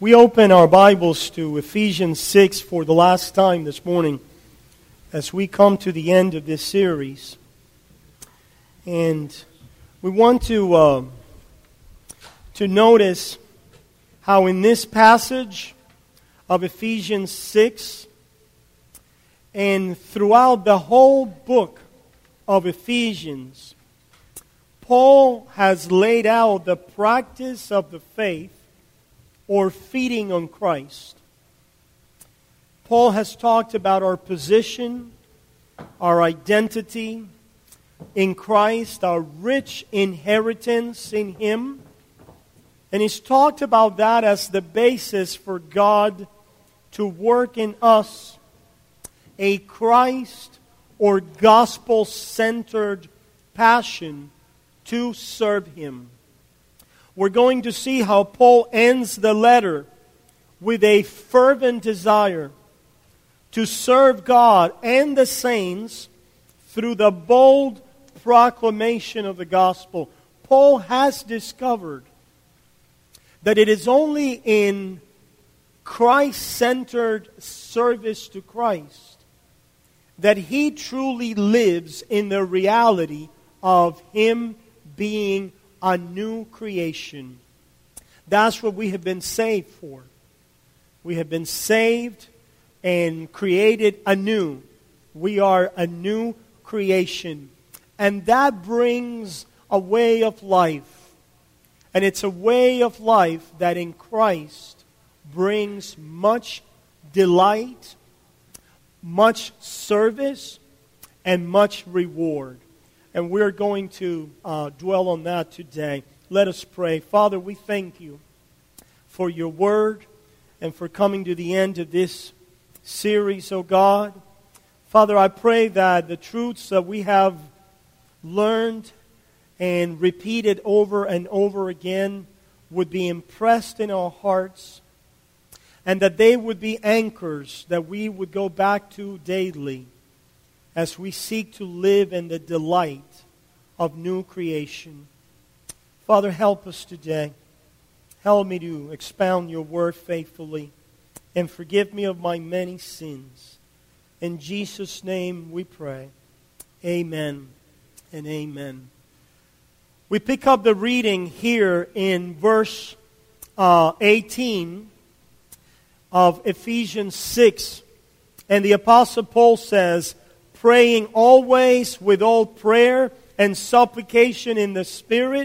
We open our Bibles to Ephesians 6 for the last time this morning as we come to the end of this series. And we want to notice how in this passage of Ephesians 6 and throughout the whole book of Ephesians, Paul has laid out the practice of the faith or feeding on Christ. Paul has talked about our position, our identity in Christ, our rich inheritance in Him. And he's talked about that as the basis for God to work in us a Christ or gospel-centered passion to serve Him. We're going to see how Paul ends the letter with a fervent desire to serve God and the saints through the bold proclamation of the gospel. Paul has discovered that it is only in Christ-centered service to Christ that he truly lives in the reality of Him being a new creation. That's what we have been saved for. We have been saved and created anew. We are a new creation. And that brings a way of life. And it's a way of life that in Christ brings much delight, much service, and much reward. And we're going to dwell on that today. Let us pray. Father, we thank You for Your word and for coming to the end of this series, oh God. Father, I pray that the truths that we have learned and repeated over and over again would be impressed in our hearts, and that they would be anchors that we would go back to daily as we seek to live in the delight of new creation. Father, help us today. Help me to expound Your word faithfully, and forgive me of my many sins. In Jesus' name we pray. Amen and amen. We pick up the reading here in verse 18 of Ephesians 6. And the Apostle Paul says, praying always with all prayer and supplication in the Spirit,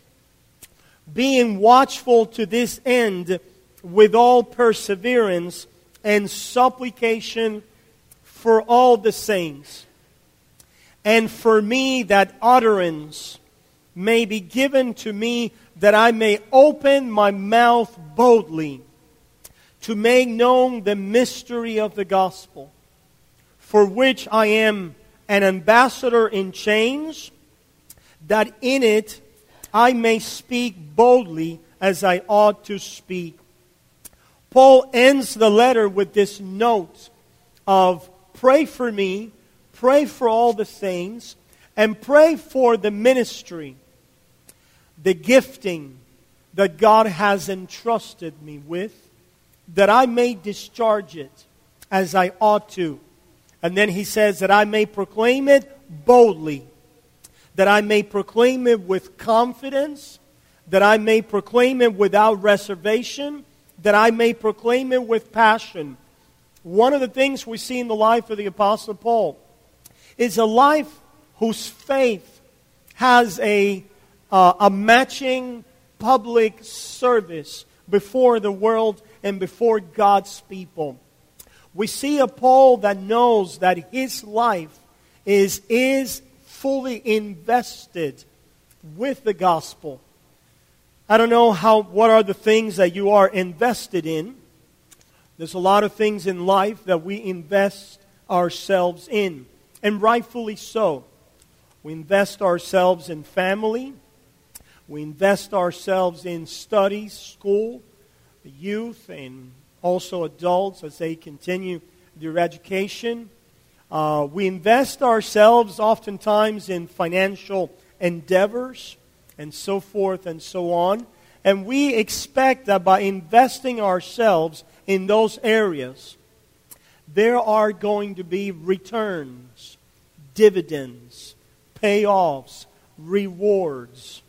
being watchful to this end with all perseverance and supplication for all the saints, and for me that utterance may be given to me, that I may open my mouth boldly to make known the mystery of the gospel, for which I am an ambassador in chains, that in it I may speak boldly as I ought to speak. Paul ends the letter with this note of pray for me, pray for all the saints, and pray for the ministry, the gifting that God has entrusted me with, that I may discharge it as I ought to. And then he says that I may proclaim it boldly, that I may proclaim it with confidence, that I may proclaim it without reservation, that I may proclaim it with passion. One of the things we see in the life of the Apostle Paul is a life whose faith has a matching public service before the world and before God's people. We see a Paul that knows that his life is fully invested with the gospel. I don't know what are the things that you are invested in. There's a lot of things in life that we invest ourselves in, and rightfully so. We invest ourselves in family. We invest ourselves in studies, school, the youth, and also adults as they continue their education. We invest ourselves oftentimes in financial endeavors and so forth and so on. And we expect that by investing ourselves in those areas, there are going to be returns, dividends, payoffs, rewards.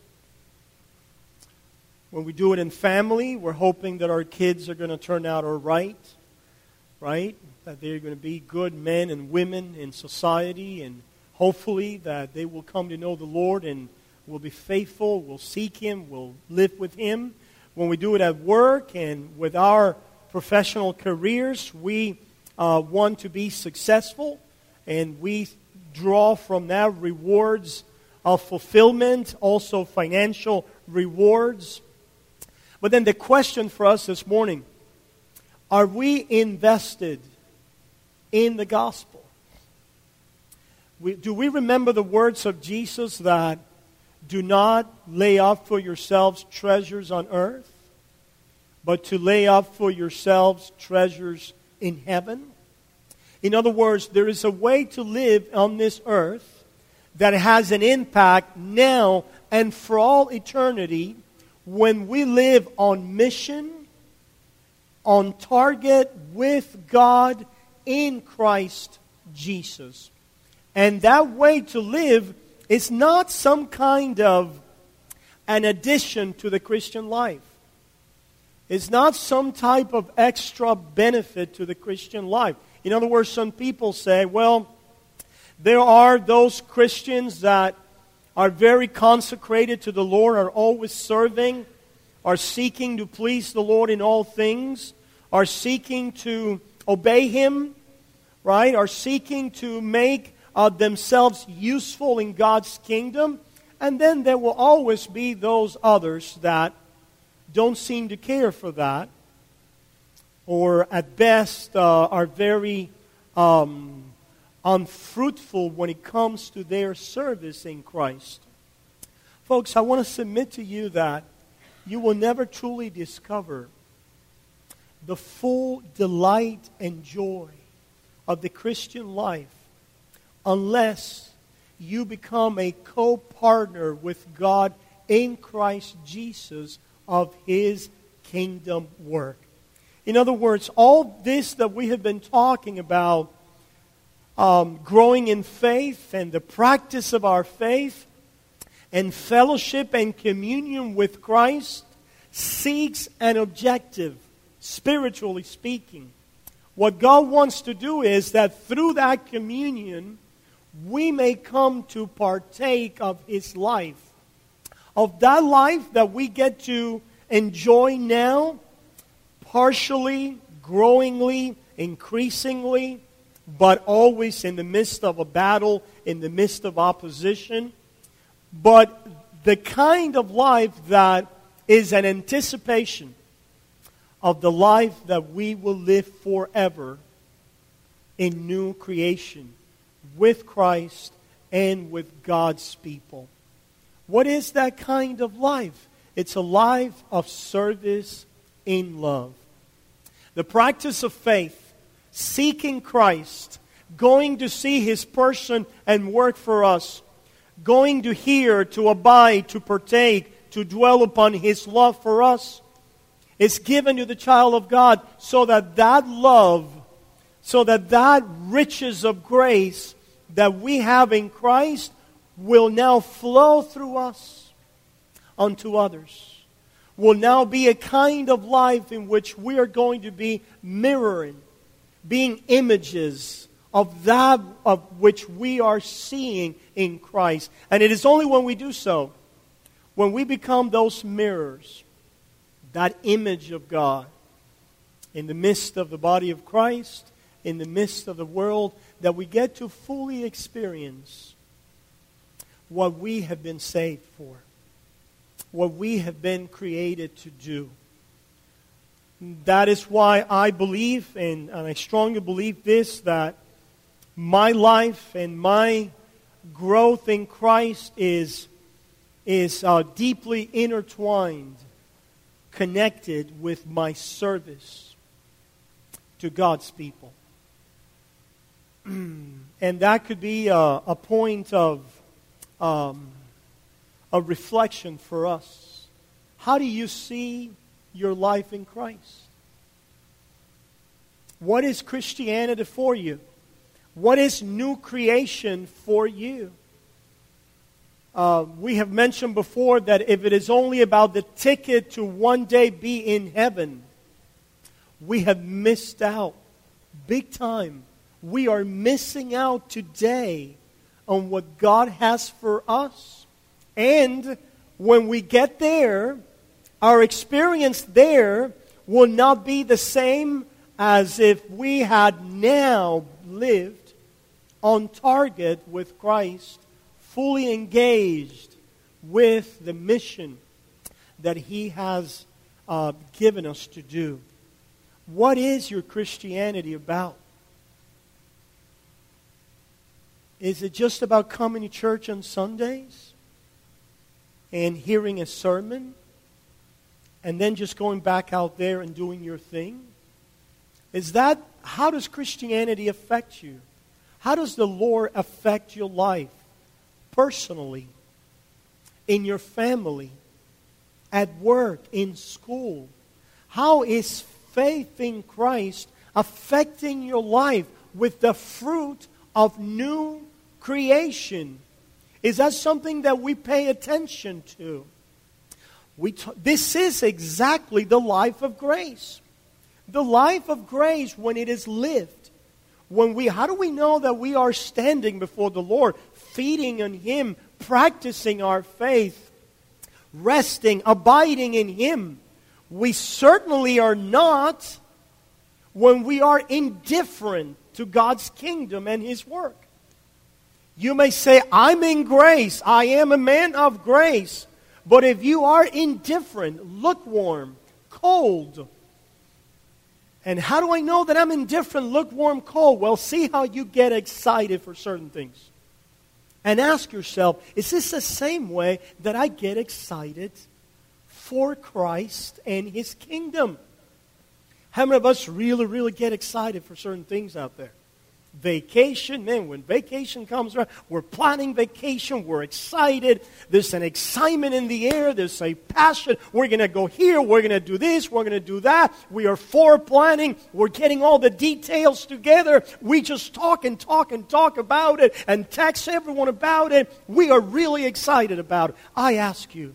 When we do it in family, we're hoping that our kids are going to turn out all right? That they're going to be good men and women in society, and hopefully that they will come to know the Lord and will be faithful, will seek Him, will live with Him. When we do it at work and with our professional careers, we want to be successful, and we draw from that rewards of fulfillment, also financial rewards. But then the question for us this morning, are we invested in the gospel? Do we remember the words of Jesus that do not lay up for yourselves treasures on earth, but to lay up for yourselves treasures in heaven? In other words, there is a way to live on this earth that has an impact now and for all eternity when we live on mission, on target with God in Christ Jesus. And that way to live is not some kind of an addition to the Christian life. It's not some type of extra benefit to the Christian life. In other words, some people say, well, there are those Christians that are very consecrated to the Lord, are always serving, are seeking to please the Lord in all things, are seeking to obey Him, right? Are seeking to make themselves useful in God's kingdom. And then there will always be those others that don't seem to care for that, or at best are very unfruitful when it comes to their service in Christ. Folks, I want to submit to you that you will never truly discover the full delight and joy of the Christian life unless you become a co-partner with God in Christ Jesus of His kingdom work. In other words, all this that we have been talking about, growing in faith and the practice of our faith and fellowship and communion with Christ, seeks an objective, spiritually speaking. What God wants to do is that through that communion, we may come to partake of His life. Of that life that we get to enjoy now, partially, growingly, increasingly, but always in the midst of a battle, in the midst of opposition. But the kind of life that is an anticipation of the life that we will live forever in new creation with Christ and with God's people. What is that kind of life? It's a life of service in love. The practice of faith, seeking Christ, going to see His person and work for us, going to hear, to abide, to partake, to dwell upon His love for us, is given to the child of God so that that love, so that that riches of grace that we have in Christ will now flow through us unto others. Will now be a kind of life in which we are going to be mirroring, being images of that of which we are seeing in Christ. And it is only when we do so, when we become those mirrors, that image of God, in the midst of the body of Christ, in the midst of the world, that we get to fully experience what we have been saved for, what we have been created to do. That is why I believe, and I strongly believe this, that my life and my growth in Christ is deeply intertwined, connected with my service to God's people. And that could be a point of reflection for us. How do you see your life in Christ? What is Christianity for you? What is new creation for you? We have mentioned before that if it is only about the ticket to one day be in heaven, we have missed out big time. We are missing out today on what God has for us. And when we get there, our experience there will not be the same as if we had now lived on target with Christ, fully engaged with the mission that He has given us to do. What is your Christianity about? Is it just about coming to church on Sundays and hearing a sermon and then just going back out there and doing your thing? How does Christianity affect you? How does the Lord affect your life personally, in your family, at work, in school? How is faith in Christ affecting your life with the fruit of new creation? Is that something that we pay attention to? This is exactly the life of grace. The life of grace when it is lived. How do we know that we are standing before the Lord, feeding on Him, practicing our faith, resting, abiding in Him? We certainly are not when we are indifferent to God's kingdom and His work. You may say, I'm in grace. I am a man of grace. But if you are indifferent, lukewarm, cold, and how do I know that I'm indifferent, lukewarm, cold? Well, see how you get excited for certain things. And ask yourself, is this the same way that I get excited for Christ and His kingdom? How many of us really, really get excited for certain things out there? Vacation, man, when vacation comes around, we're planning vacation, we're excited. There's an excitement in the air, there's a passion. We're going to go here, we're going to do this, we're going to do that. We are planning, we're getting all the details together. We just talk and talk and talk about it and text everyone about it. We are really excited about it. I ask you,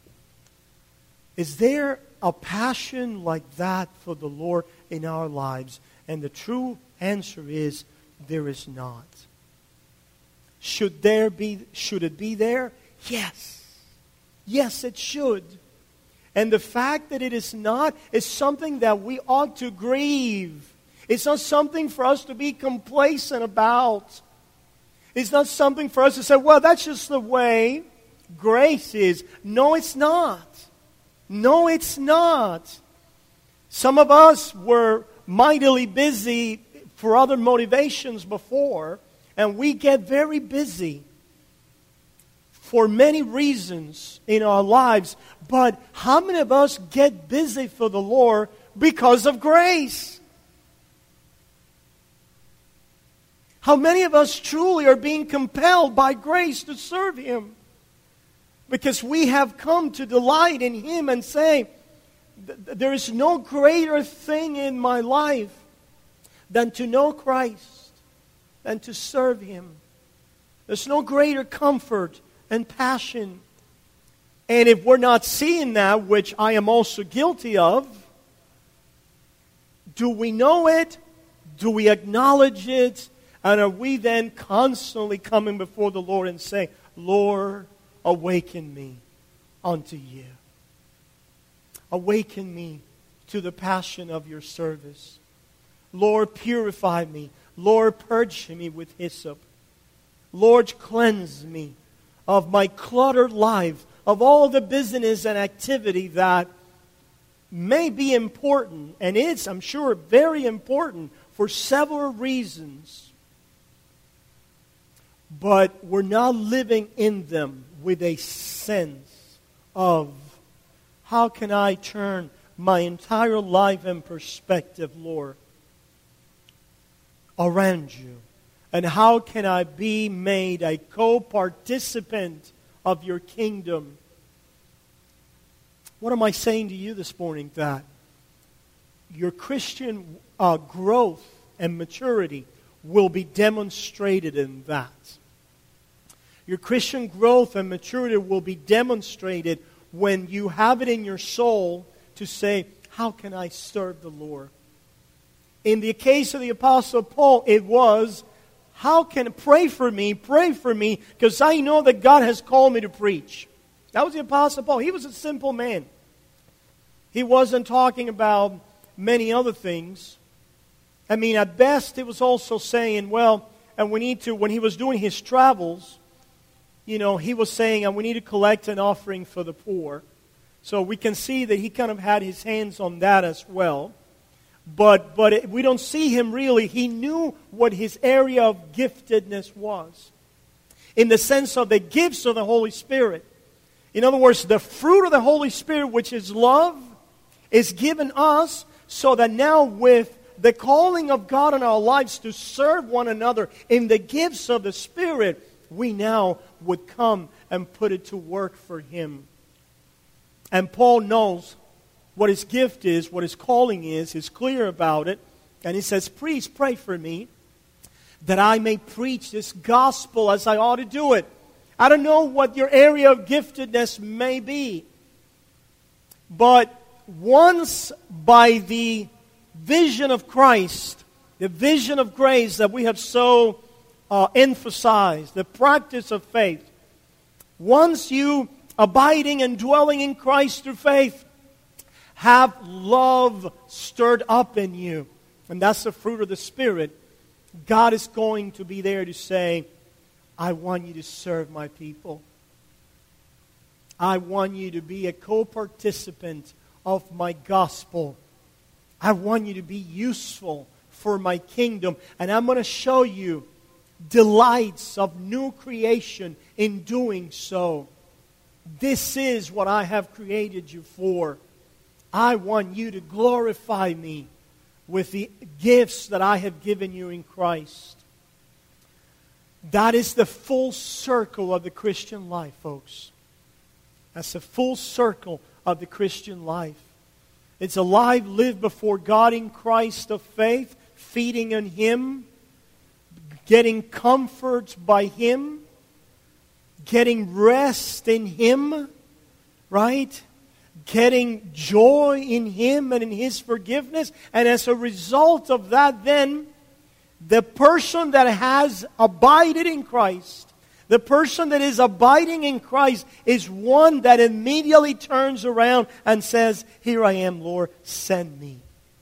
is there a passion like that for the Lord in our lives? And the true answer is, there is not. Should it be there? Yes. Yes, it should. And the fact that it is not is something that we ought to grieve. It's not something for us to be complacent about. It's not something for us to say, well, that's just the way grace is. No, it's not. No, it's not. Some of us were mightily busy for other motivations before, and we get very busy for many reasons in our lives. But how many of us get busy for the Lord because of grace? How many of us truly are being compelled by grace to serve Him? Because we have come to delight in Him and say, there is no greater thing in my life than to know Christ, than to serve Him. There's no greater comfort and passion. And if we're not seeing that, which I am also guilty of, do we know it? Do we acknowledge it? And are we then constantly coming before the Lord and saying, Lord, awaken me unto you. Awaken me to the passion of your service. Lord, purify me. Lord, purge me with hyssop. Lord, cleanse me of my cluttered life, of all the business and activity that may be important, and is, I'm sure, very important for several reasons. But we're not living in them with a sense of, how can I turn my entire life and perspective, Lord, around you? And how can I be made a co-participant of your kingdom? What am I saying to you this morning? That your Christian growth and maturity will be demonstrated in that. Your Christian growth and maturity will be demonstrated when you have it in your soul to say, how can I serve the Lord? In the case of the Apostle Paul, it was, pray for me, because I know that God has called me to preach. That was the Apostle Paul. He was a simple man. He wasn't talking about many other things. I mean, at best, it was also saying, and we need to, when he was doing his travels, he was saying, and we need to collect an offering for the poor. So we can see that he kind of had his hands on that as well. But we don't see him really. He knew what his area of giftedness was, in the sense of the gifts of the Holy Spirit. In other words, the fruit of the Holy Spirit, which is love, is given us so that now with the calling of God in our lives to serve one another in the gifts of the Spirit, we now would come and put it to work for Him. And Paul knows what his gift is, what his calling is. He's clear about it. And he says, please pray for me that I may preach this gospel as I ought to do it. I don't know what your area of giftedness may be. But once by the vision of Christ, the vision of grace that we have so emphasized, the practice of faith, once you abiding and dwelling in Christ through faith, have love stirred up in you, and that's the fruit of the Spirit, God is going to be there to say, I want you to serve my people. I want you to be a co-participant of my gospel. I want you to be useful for my kingdom. And I'm going to show you delights of new creation in doing so. This is what I have created you for. I want you to glorify me with the gifts that I have given you in Christ. That is the full circle of the Christian life, folks. That's the full circle of the Christian life. It's a life lived before God in Christ of faith, feeding on Him, getting comfort by Him, getting rest in Him, right? Getting joy in Him and in His forgiveness. And as a result of that, then, the person that has abided in Christ, the person that is abiding in Christ is one that immediately turns around and says, here I am, Lord, send me.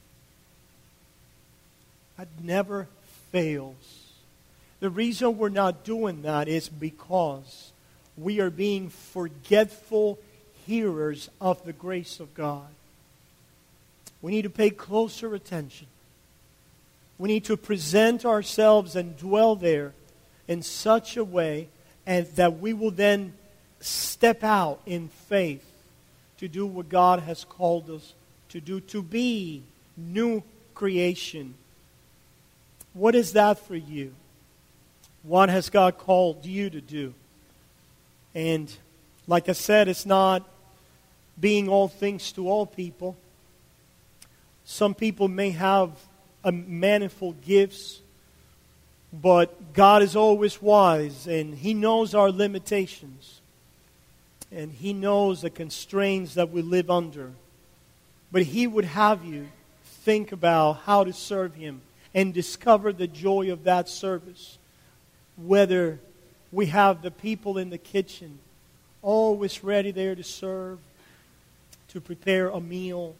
That never fails. The reason we're not doing that is because we are being forgetful hearers of the grace of God. We need to pay closer attention. We need to present ourselves and dwell there in such a way and that we will then step out in faith to do what God has called us to do, to be new creation. What is that for you? What has God called you to do? And like I said, it's not being all things to all people. Some people may have a manifold gifts, but God is always wise, and He knows our limitations, and He knows the constraints that we live under. But He would have you think about how to serve Him and discover the joy of that service. Whether we have the people in the kitchen always ready there to serve, to prepare a meal,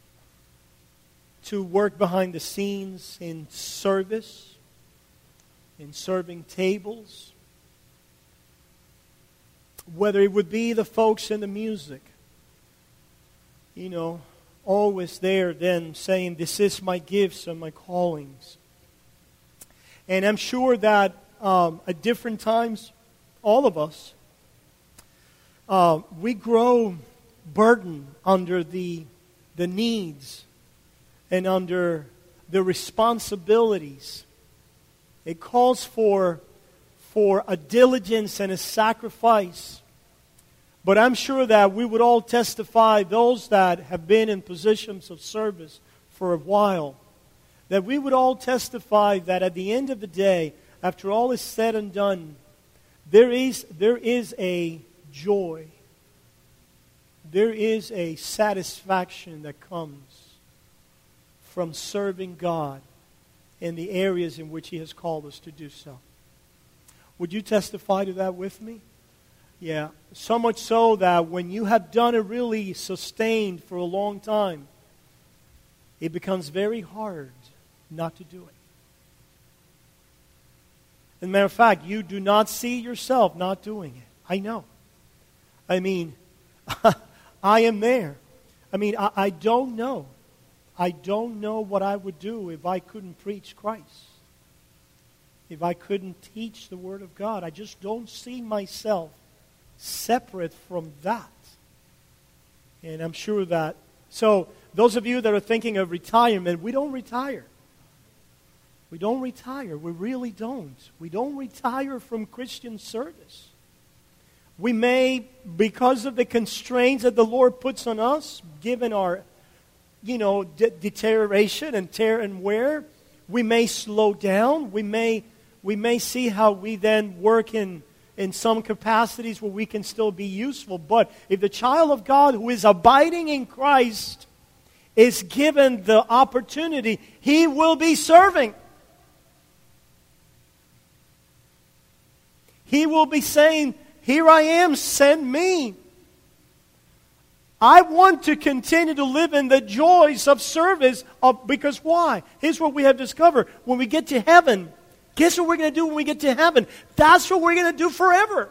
to work behind the scenes in service, in serving tables. Whether it would be the folks in the music, always there then saying, this is my gifts and my callings. And I'm sure that at different times, all of us, we grow burdened under the needs and under the responsibilities. It calls for a diligence and a sacrifice But I'm sure that we would all testify, those that have been in positions of service for a while, that we would all testify that at the end of the day, after all is said and done, there is a joy. There is a satisfaction that comes from serving God in the areas in which He has called us to do so. Would you testify to that with me? Yeah. So much so that when you have done it really sustained for a long time, it becomes very hard not to do it. As a matter of fact, you do not see yourself not doing it. I know. I mean, I am there. I mean, I don't know. I don't know what I would do if I couldn't preach Christ. If I couldn't teach the Word of God. I just don't see myself separate from that. And I'm sure that... So, those of you that are thinking of retirement, we don't retire. We don't retire. We really don't. We don't retire from Christian service. We may, because of the constraints that the Lord puts on us, given our, deterioration and tear and wear, we may slow down. We may see how we then work in some capacities where we can still be useful. But if the child of God who is abiding in Christ is given the opportunity, he will be serving. He will be saying, "Here I am, send me." I want to continue to live in the joys of service because why? Here's what we have discovered. When we get to heaven, guess what we're going to do when we get to heaven? That's what we're going to do forever.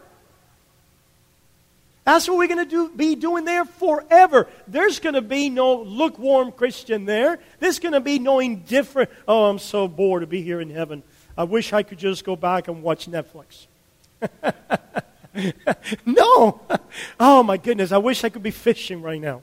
That's what we're going to be doing there forever. There's going to be no lukewarm Christian there. There's going to be no indifferent, "Oh, I'm so bored to be here in heaven. I wish I could just go back and watch Netflix." No. Oh my goodness, I wish I could be fishing right now.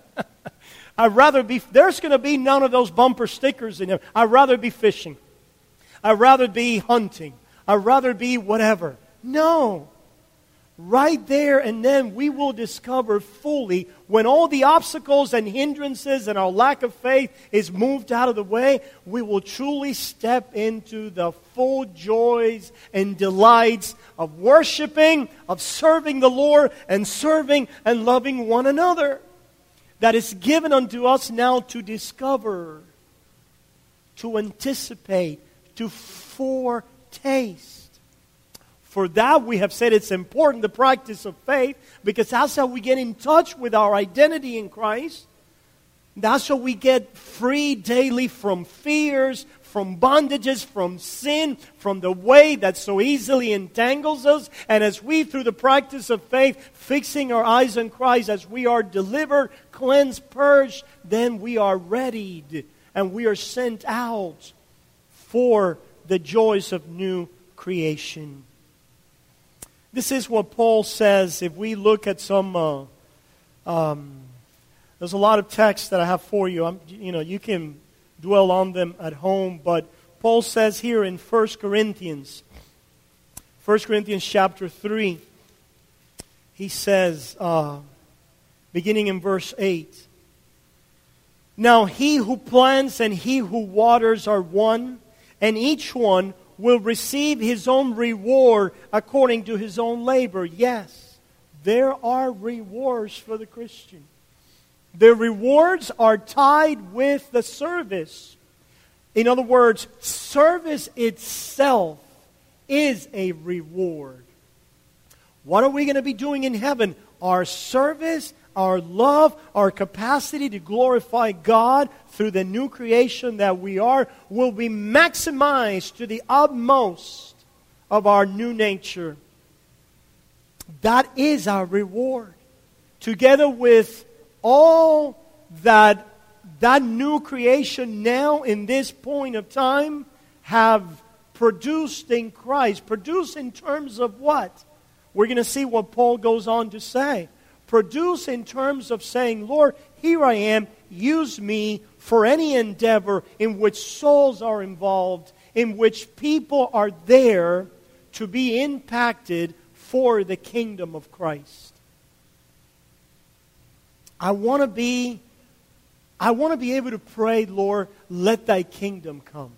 There's going to be none of those bumper stickers in there. I'd rather be fishing. I'd rather be hunting. I'd rather be whatever. No. Right there and then we will discover fully when all the obstacles and hindrances and our lack of faith is moved out of the way, we will truly step into the full joys and delights of worshiping, of serving the Lord, and serving and loving one another. That is given unto us now to discover, to anticipate, to foretaste. For that, we have said it's important, the practice of faith, because that's how we get in touch with our identity in Christ. That's how we get free daily from fears, from bondages, from sin, from the way that so easily entangles us. And as we, through the practice of faith, fixing our eyes on Christ, as we are delivered, cleansed, purged, then we are readied and we are sent out for the joys of new creation. This is what Paul says. If we look at some, there's a lot of texts that I have for you. You can dwell on them at home. But Paul says here in 1 Corinthians chapter 3, he says, beginning in verse 8, "Now he who plants and he who waters are one, and each one will receive his own reward according to his own labor." Yes, there are rewards for the Christian. The rewards are tied with the service. In other words, service itself is a reward. What are we going to be doing in heaven? Our service, our love, our capacity to glorify God through the new creation that we are will be maximized to the utmost of our new nature. That is our reward. Together with all that new creation now in this point of time have produced in Christ. Produced in terms of what? We're going to see what Paul goes on to say. Produce in terms of saying, "Lord, here I am, use me for any endeavor in which souls are involved, in which people are there to be impacted for the kingdom of Christ." I want to be able to pray, Lord, let thy kingdom come.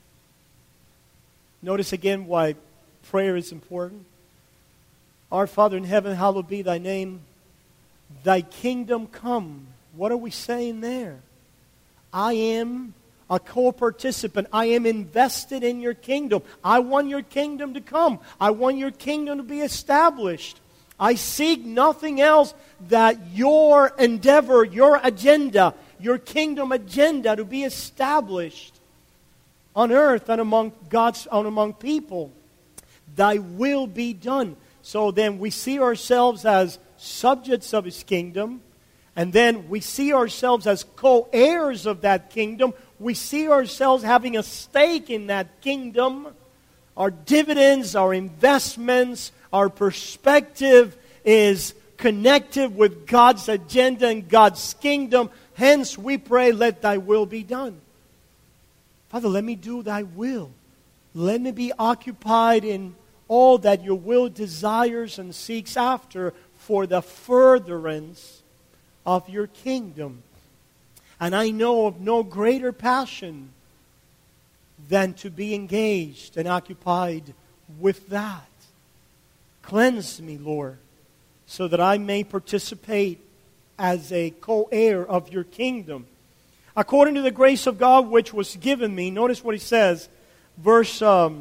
Notice again why prayer is important. Our Father in heaven, hallowed be thy name. Thy kingdom come. What are we saying there? I am a co-participant. I am invested in your kingdom. I want your kingdom to come. I want your kingdom to be established. I seek nothing else that your endeavor, your agenda, your kingdom agenda to be established on earth and among people. Thy will be done. So then we see ourselves as subjects of His kingdom, and then we see ourselves as co-heirs of that kingdom. We see ourselves having a stake in that kingdom. Our dividends, our investments, our perspective is connected with God's agenda and God's kingdom. Hence we pray, let thy will be done. Father, let me do thy will. Let me be occupied in all that your will desires and seeks after for the furtherance of your kingdom. And I know of no greater passion than to be engaged and occupied with that. Cleanse me, Lord, so that I may participate as a co-heir of your kingdom. According to the grace of God which was given me, notice what he says, verse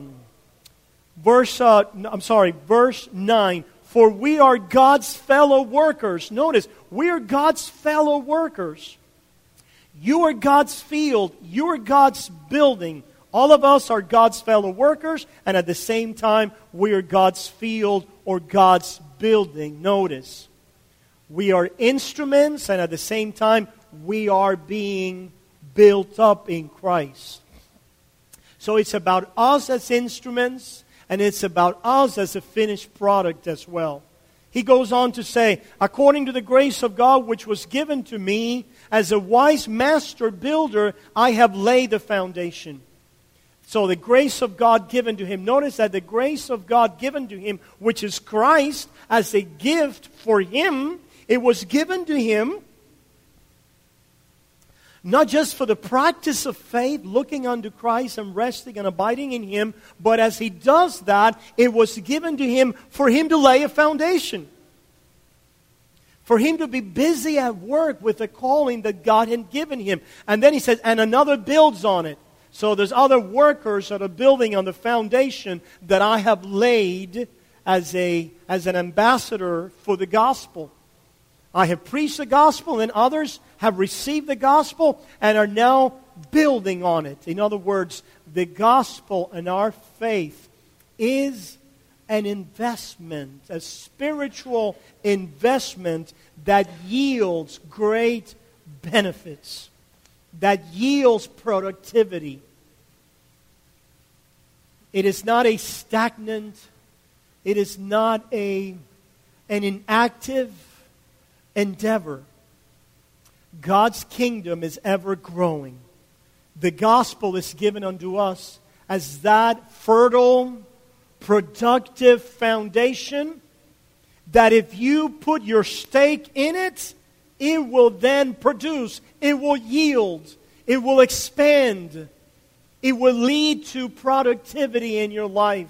9, for we are God's fellow workers. Notice, we are God's fellow workers. You are God's field. You are God's building. All of us are God's fellow workers, and at the same time, we are God's field or God's building. Notice, we are instruments, and at the same time, we are being built up in Christ. So it's about us as instruments, and it's about us as a finished product as well. He goes on to say, according to the grace of God which was given to me, as a wise master builder, I have laid the foundation. So the grace of God given to him. Notice that the grace of God given to him, which is Christ, as a gift for him, it was given to him not just for the practice of faith, looking unto Christ and resting and abiding in Him, but as he does that, it was given to him for him to lay a foundation. For him to be busy at work with the calling that God had given him. And then he says, and another builds on it. So there's other workers that are building on the foundation that I have laid as an ambassador for the gospel. I have preached the gospel, and others have received the gospel and are now building on it. In other words, the gospel and our faith is an investment, a spiritual investment that yields great benefits, that yields productivity. It is not a stagnant, it is not an inactive endeavor. God's kingdom is ever growing. The gospel is given unto us as that fertile, productive foundation that if you put your stake in it, it will then produce, it will yield, it will expand, it will lead to productivity in your life.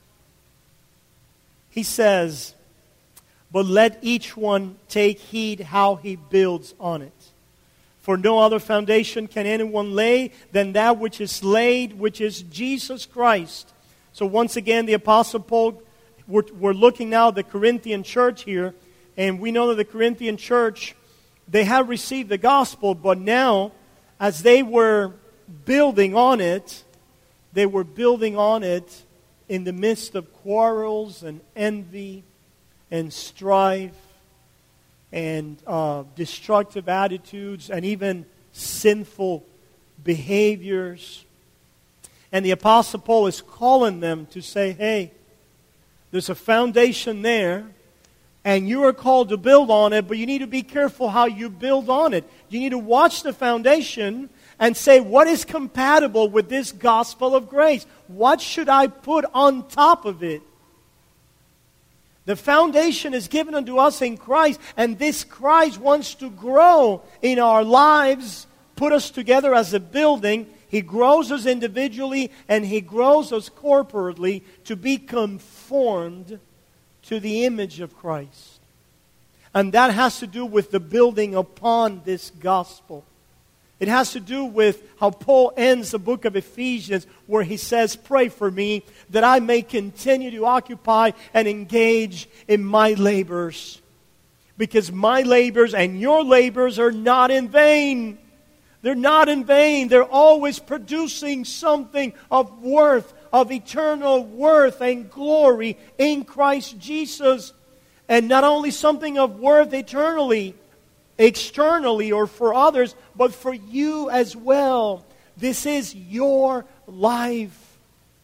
He says, but let each one take heed how he builds on it. For no other foundation can anyone lay than that which is laid, which is Jesus Christ. So once again, the Apostle Paul, we're looking now at the Corinthian church here, and we know that the Corinthian church, they have received the gospel, but now, as they were building on it, they were building on it in the midst of quarrels and envy and strife and destructive attitudes and even sinful behaviors. And the Apostle Paul is calling them to say, hey, there's a foundation there, and you are called to build on it, but you need to be careful how you build on it. You need to watch the foundation and say, what is compatible with this gospel of grace? What should I put on top of it? The foundation is given unto us in Christ, and this Christ wants to grow in our lives, put us together as a building. He grows us individually, and He grows us corporately to be conformed to the image of Christ. And that has to do with the building upon this gospel. It has to do with how Paul ends the book of Ephesians, where he says, pray for me that I may continue to occupy and engage in my labors. Because my labors and your labors are not in vain. They're not in vain. They're always producing something of worth, of eternal worth and glory in Christ Jesus. And not only something of worth eternally, externally or for others, but for you as well. This is your life.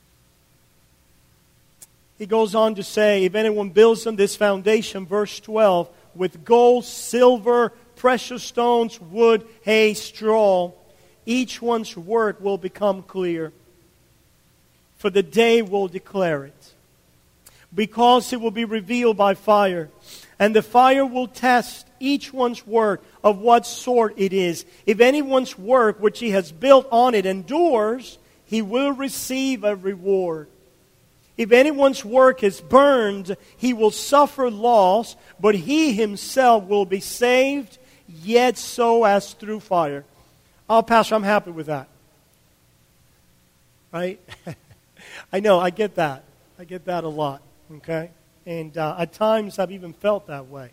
He goes on to say, if anyone builds on this foundation, verse 12, with gold, silver, precious stones, wood, hay, straw, each one's work will become clear, for the day will declare it, because it will be revealed by fire. And the fire will test each one's work of what sort it is. If anyone's work which he has built on it endures, he will receive a reward. If anyone's work is burned, he will suffer loss, but he himself will be saved, yet so as through fire. Oh, Pastor, I'm happy with that. Right? I know, I get that. I get that a lot. Okay? And at times I've even felt that way.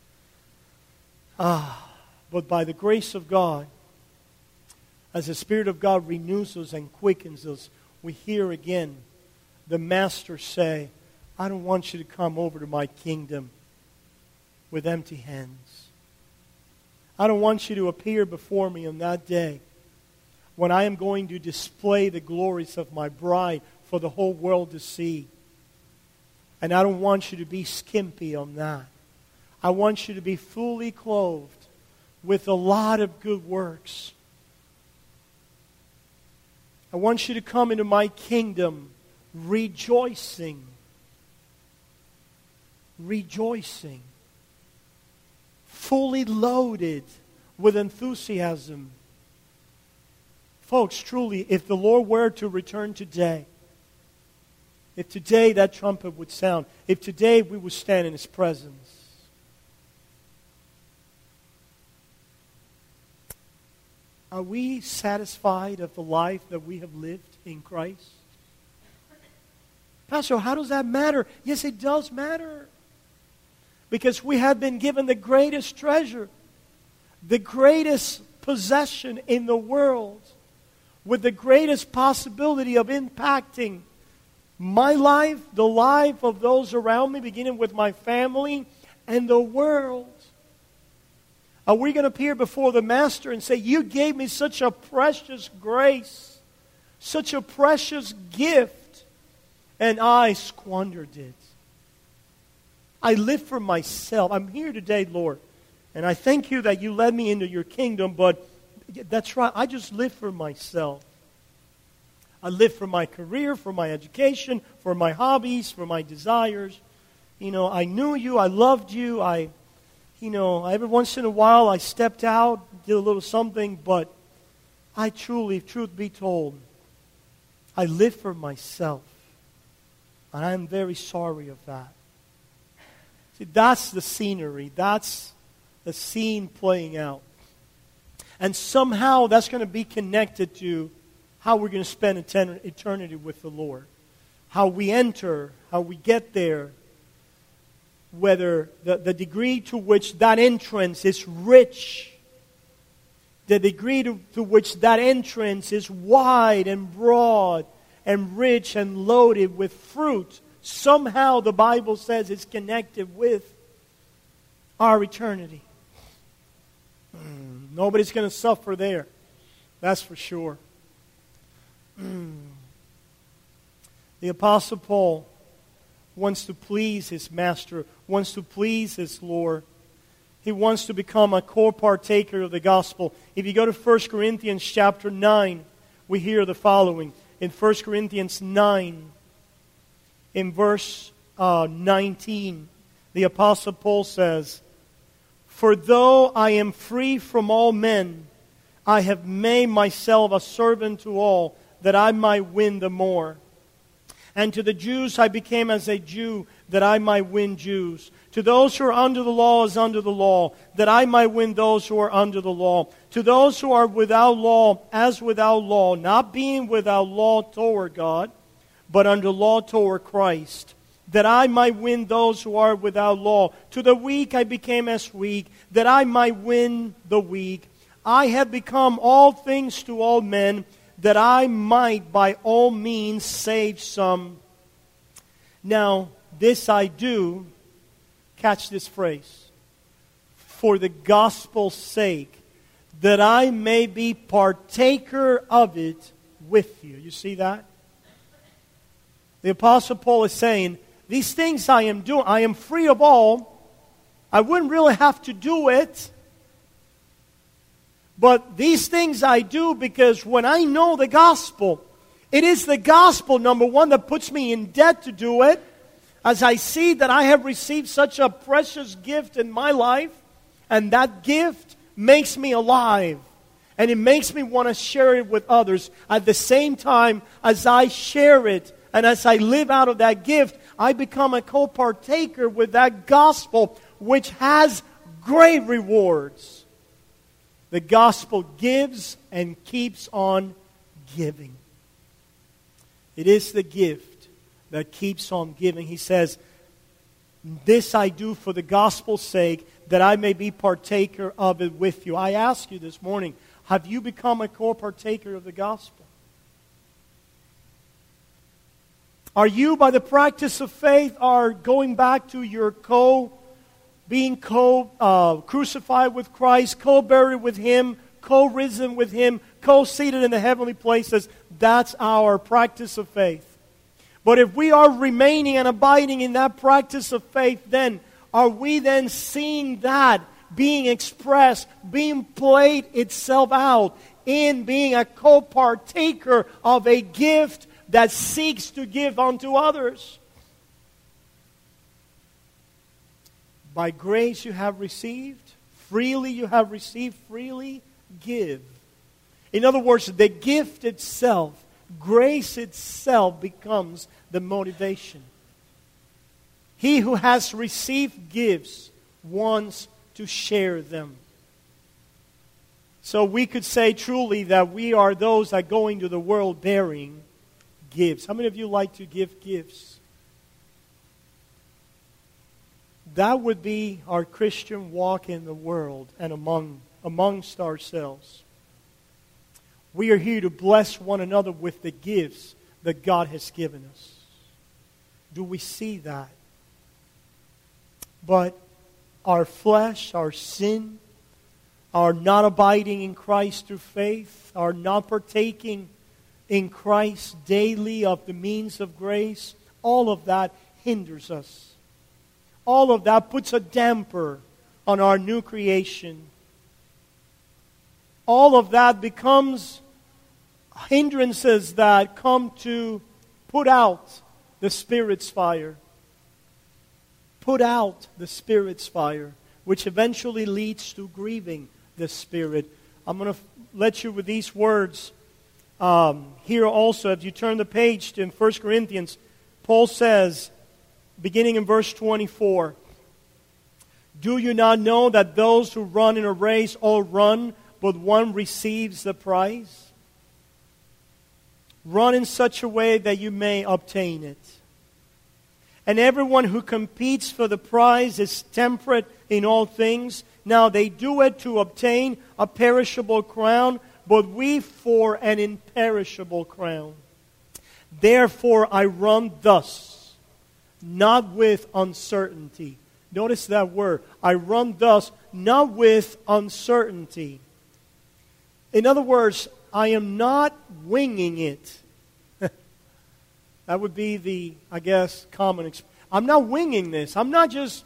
But by the grace of God, as the Spirit of God renews us and quickens us, we hear again the Master say, I don't want you to come over to my kingdom with empty hands. I don't want you to appear before me on that day when I am going to display the glories of my bride for the whole world to see. And I don't want you to be skimpy on that. I want you to be fully clothed with a lot of good works. I want you to come into my kingdom rejoicing. Rejoicing. Fully loaded with enthusiasm. Folks, truly, if the Lord were to return today, if today that trumpet would sound, if today we would stand in His presence, are we satisfied of the life that we have lived in Christ? Pastor, how does that matter? Yes, it does matter. Because we have been given the greatest treasure, the greatest possession in the world, with the greatest possibility of impacting my life, the life of those around me, beginning with my family and the world. Are we going to appear before the Master and say, you gave me such a precious grace, such a precious gift, and I squandered it? I live for myself. I'm here today, Lord, and I thank you that you led me into your kingdom, but that's right, I just live for myself. I live for my career, for my education, for my hobbies, for my desires. You know, I knew you, I loved you, every once in a while I stepped out, did a little something, but I truly, truth be told, I live for myself. And I'm very sorry of that. See, that's the scenery. That's the scene playing out. And somehow that's going to be connected to how we're going to spend eternity with the Lord. How we enter, how we get there, whether the degree to which that entrance is rich, the degree to which that entrance is wide and broad and rich and loaded with fruit, somehow the Bible says it's connected with our eternity. Nobody's going to suffer there. That's for sure. The Apostle Paul wants to please his Master, wants to please his Lord. He wants to become a co-partaker of the gospel. If you go to 1 Corinthians chapter 9, we hear the following. In 1 Corinthians 9, in verse 19, The Apostle Paul says, "For though I am free from all men, I have made myself a servant to all, that I might win the more. And to the Jews I became as a Jew, that I might win Jews. To those who are under the law as under the law, that I might win those who are under the law. To those who are without law as without law, not being without law toward God, but under law toward Christ, that I might win those who are without law. To the weak I became as weak, that I might win the weak. I have become all things to all men, that I might by all means save some. Now, this I do," catch this phrase, "for the gospel's sake, that I may be partaker of it with you." You see that? The Apostle Paul is saying, these things I am doing, I am free of all. I wouldn't really have to do it. But these things I do because when I know the gospel, it is the gospel, number one, that puts me in debt to do it. As I see that I have received such a precious gift in my life, and that gift makes me alive. And it makes me want to share it with others. At the same time, as I share it, and as I live out of that gift, I become a co-partaker with that gospel, which has great rewards. The gospel gives and keeps on giving. It is the gift that keeps on giving. He says, "This I do for the gospel's sake, that I may be partaker of it with you." I ask you this morning, have you become a co-partaker of the gospel? Are you, by the practice of faith, are going back to your being crucified with Christ, co-buried with Him, co-risen with Him, co-seated in the heavenly places? That's our practice of faith. But if we are remaining and abiding in that practice of faith, then are we then seeing that being expressed, being played itself out in being a co-partaker of a gift that seeks to give unto others? By grace you have received, freely you have received, freely give. In other words, the gift itself, grace itself becomes the motivation. He who has received gifts wants to share them. So we could say truly that we are those that go into the world bearing gifts. How many of you like to give gifts? That would be our Christian walk in the world and amongst ourselves. We are here to bless one another with the gifts that God has given us. Do we see that? But our flesh, our sin, our not abiding in Christ through faith, our not partaking in Christ daily of the means of grace, all of that hinders us. All of that puts a damper on our new creation. All of that becomes hindrances that come to put out the Spirit's fire. Put out the Spirit's fire, which eventually leads to grieving the Spirit. I'm going to let you with these words here also. If you turn the page to 1 Corinthians, Paul says, beginning in verse 24, "Do you not know that those who run in a race all run, but one receives the prize? Run in such a way that you may obtain it. And everyone who competes for the prize is temperate in all things. Now they do it to obtain a perishable crown, but we for an imperishable crown. Therefore I run thus, not with uncertainty." Notice that word. I run thus, not with uncertainty. In other words, I am not winging it. That would be the, I guess, common expression. I'm not winging this. I'm not just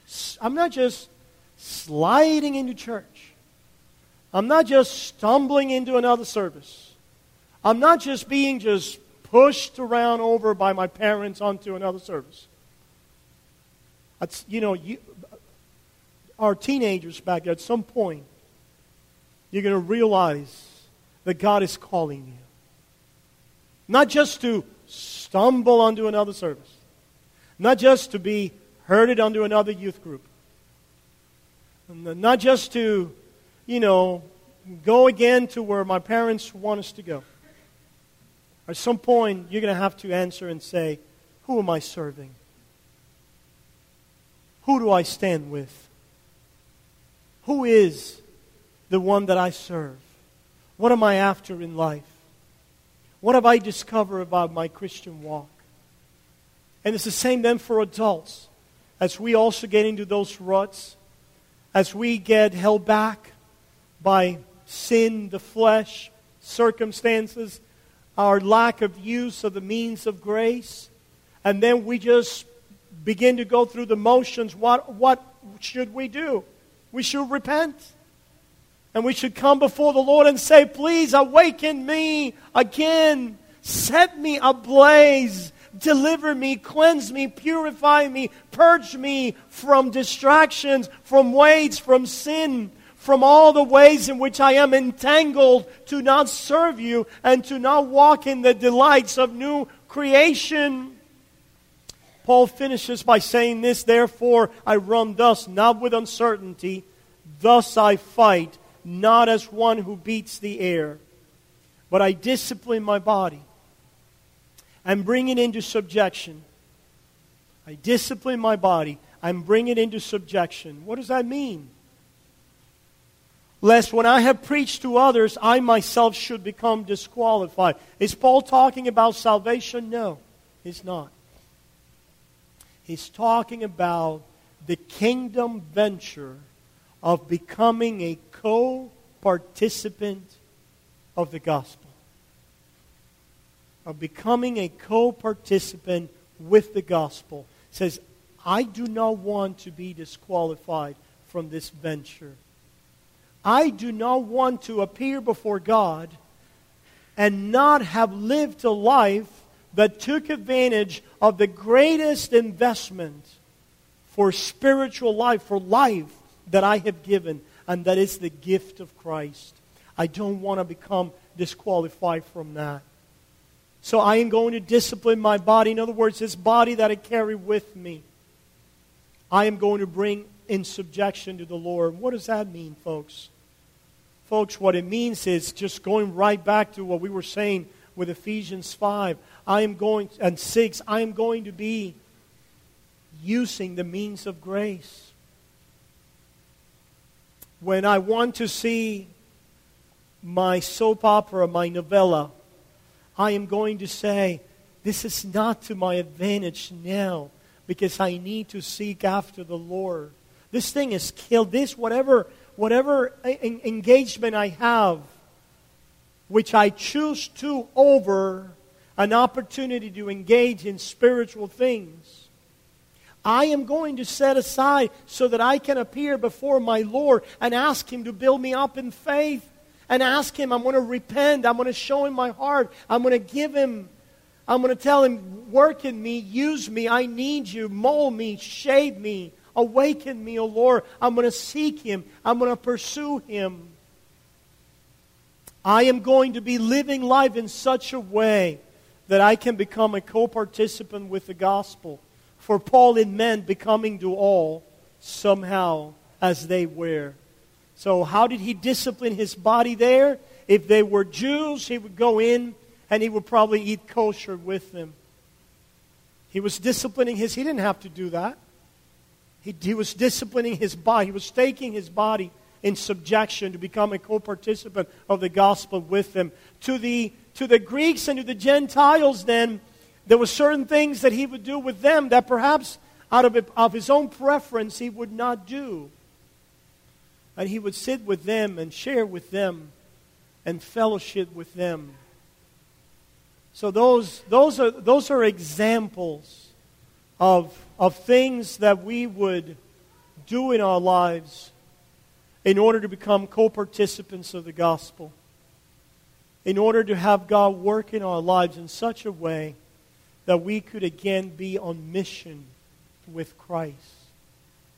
sliding into church. I'm not just stumbling into another service. I'm not just being pushed around over by my parents onto another service. Our teenagers back there, at some point, you're going to realize that God is calling you. Not just to stumble onto another service. Not just to be herded onto another youth group. Not just to, go again to where my parents want us to go. At some point, you're going to have to answer and say, who am I serving? Who do I stand with? Who is the one that I serve? What am I after in life? What have I discovered about my Christian walk? And it's the same then for adults. As we also get into those ruts, as we get held back by sin, the flesh, circumstances, our lack of use of the means of grace, and then we just begin to go through the motions, what should we do? We should repent. And we should come before the Lord and say, please awaken me again. Set me ablaze. Deliver me, cleanse me, purify me, purge me from distractions, from weights, from sin, from all the ways in which I am entangled to not serve you and to not walk in the delights of new creation. Paul finishes by saying this, therefore I run thus, not with uncertainty, thus I fight, not as one who beats the air, but I discipline my body and bring it into subjection. I discipline my body and bring it into subjection. What does that mean? Lest when I have preached to others, I myself should become disqualified. Is Paul talking about salvation? No, he's not. He's talking about the kingdom venture of becoming a co-participant of the gospel. Of becoming a co-participant with the gospel. It says, I do not want to be disqualified from this venture. I do not want to appear before God and not have lived a life that took advantage of the greatest investment for spiritual life, for life that I have given, and that is the gift of Christ. I don't want to become disqualified from that. So I am going to discipline my body. In other words, this body that I carry with me, I am going to bring in subjection to the Lord. What does that mean, folks? Folks, what it means is just going right back to what we were saying with Ephesians 5. And 6, I am going to be using the means of grace. When I want to see my soap opera, my novella, I am going to say, this is not to my advantage now because I need to seek after the Lord. This thing is killed. This, whatever engagement I have, which I choose to over an opportunity to engage in spiritual things, I am going to set aside so that I can appear before my Lord and ask Him to build me up in faith. And ask Him, I'm going to repent. I'm going to show Him my heart. I'm going to give Him, I'm going to tell Him, work in me, use me. I need you. Mold me, shape me, awaken me, O Lord. I'm going to seek Him. I'm going to pursue Him. I am going to be living life in such a way that I can become a co-participant with the gospel. For Paul, it meant becoming to all somehow as they were. So how did he discipline his body there? If they were Jews, he would go in and he would probably eat kosher with them. He was disciplining he didn't have to do that. He was disciplining his body. He was taking his body in subjection to become a co-participant of the gospel with them. To the Greeks and to the Gentiles then, there were certain things that he would do with them that perhaps out of his own preference he would not do. And he would sit with them and share with them and fellowship with them. So those are examples of things that we would do in our lives in order to become co-participants of the gospel. In order to have God work in our lives in such a way that we could again be on mission with Christ.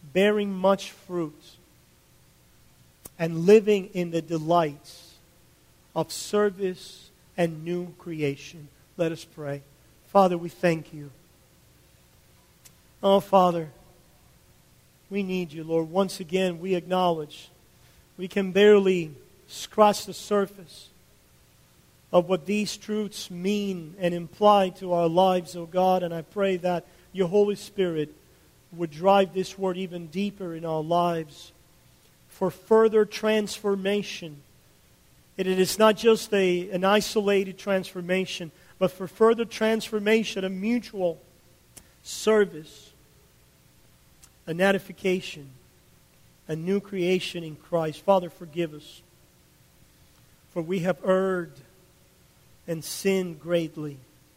bearing much fruit, and living in the delights of service and new creation. Let us pray. Father, we thank you. Oh, Father, we need you, Lord. Once again, we acknowledge we can barely scratch the surface of what these truths mean and imply to our lives, oh God. And I pray that your Holy Spirit would drive this word even deeper in our lives for further transformation. And it is not just an isolated transformation, but for further transformation, a mutual service, an edification, a new creation in Christ. Father, forgive us, for we have erred and sinned greatly.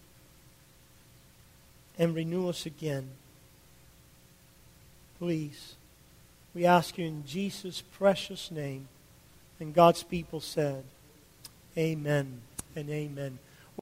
And renew us again. Please, we ask you in Jesus' precious name. And God's people said, amen and amen.